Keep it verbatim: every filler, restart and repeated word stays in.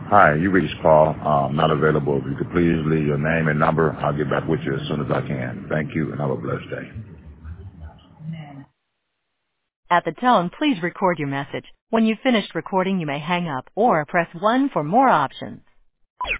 Hi, you reached Paul. Um, not available. If you could please leave your name and number, I'll get back with you as soon as I can. Thank you, and have a blessed day. At the tone, please record your message. When you've finished recording, you may hang up or press one for more options.